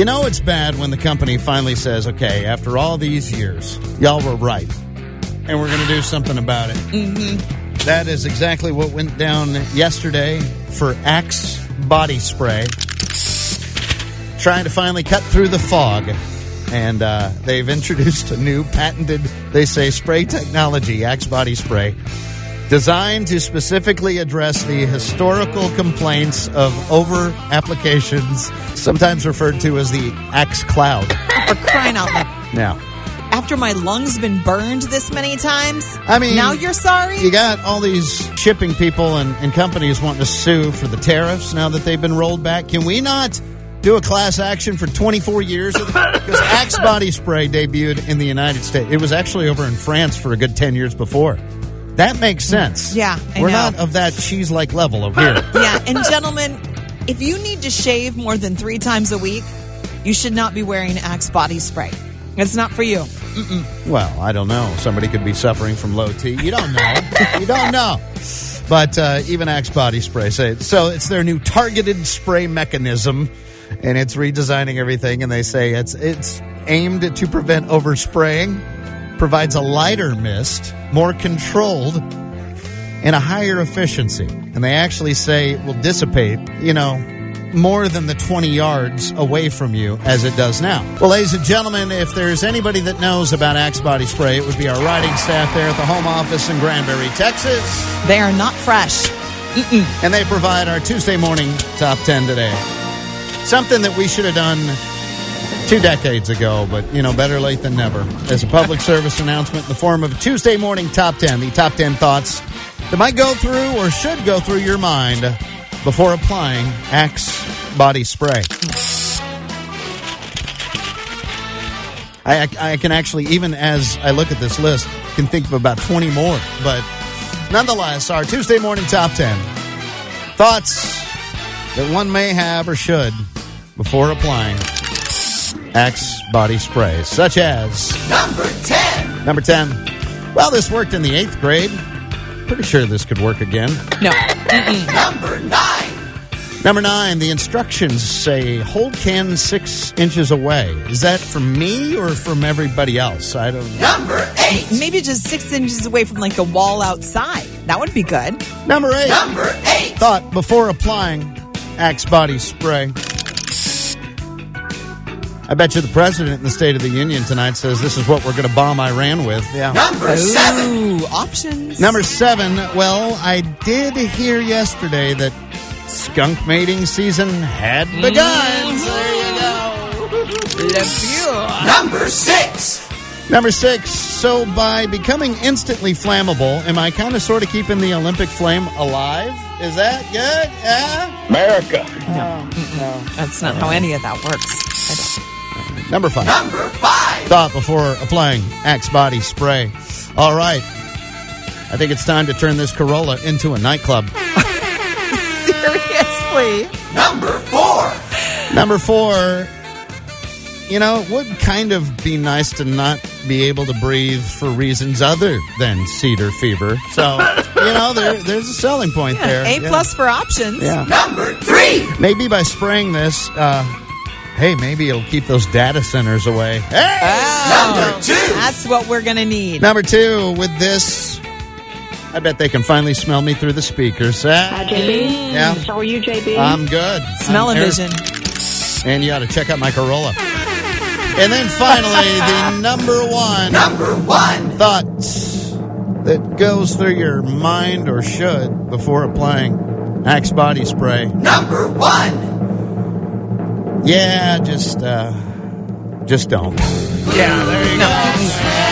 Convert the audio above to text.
You know it's bad when the company finally says, okay, after all these years, y'all were right, and we're going to do something about it. Mm-hmm. That is exactly what went down yesterday for Axe Body Spray. Trying to finally cut through the fog. And they've introduced a new patented, they say, spray technology, Axe Body Spray, designed to specifically address the historical complaints of over-applications, sometimes referred to as the Axe Cloud. For crying out loud. Now, after my lungs been burned this many times, I mean, now you're sorry? You got all these shipping people and companies wanting to sue for the tariffs now that they've been rolled back. Can we not do a class action for 24 years? Because Axe Body Spray debuted in the United States. It was actually over in France for a good 10 years before. That makes sense. Yeah, I We're know. not of that cheese-like level over here. Yeah, and gentlemen, if you need to shave more than 3 times a week, you should not be wearing Axe Body Spray. It's not for you. Mm-mm. Well, I don't know. Somebody could be suffering from low T. You don't know. You don't know. But even Axe Body Spray say it. So it's their new targeted spray mechanism, and it's redesigning everything. And they say it's aimed to prevent overspraying, provides a lighter mist, more controlled, and a higher efficiency. And they actually say it will dissipate, more than the 20 yards away from you as it does now. Well, ladies and gentlemen, if there's anybody that knows about Axe Body Spray, it would be our writing staff there at the home office in Granbury, Texas. They are not fresh. Mm-mm. And they provide our Tuesday morning top 10 today. Something that we should have done 2 decades ago, but, better late than never. As a public service announcement in the form of a Tuesday morning top 10, the top 10 thoughts that might go through or should go through your mind before applying Axe Body Spray. I can actually, even as I look at this list, can think of about 20 more. But nonetheless, our Tuesday morning top 10 thoughts that one may have or should before applying Axe Body Spray, such as Number 10. Number 10. Well, this worked in the 8th grade. Pretty sure this could work again. No. Number 9. Number 9, the instructions say hold can 6 inches away. Is that from me or from everybody else? I don't know. Number 8. Maybe just 6 inches away from the wall outside. That would be good. Number 8. Number 8. Thought before applying Axe Body Spray. I bet you the president in the State of the Union tonight says this is what we're going to bomb Iran with. Yeah. Number 7. Ooh, options. Number 7, well, I did hear yesterday that skunk mating season had begun. So there you go. Le Pure. Number 6. Number 6, so by becoming instantly flammable, am I kind of sort of keeping the Olympic flame alive? Is that good? Yeah? America. No. That's not how any of that works. Number 5. Number 5. Thought before applying Axe Body Spray. All right. I think it's time to turn this Corolla into a nightclub. Seriously? Number 4. Number 4, it would kind of be nice to not be able to breathe for reasons other than cedar fever. So, there's a selling point there. A plus for options. Yeah. Number 3. Maybe by spraying this, maybe it'll keep those data centers away. Hey! Oh, Number 2. That's what we're going to need. Number 2, with this, I bet they can finally smell me through the speakers. Hi, JB. Yeah. How are you, JB? I'm good. Smell-o-vision. And you ought to check out my Corolla. And then finally, the number 1 thought that goes through your mind or should before applying Axe Body Spray. Number 1. Yeah, just don't. Yeah, there you go.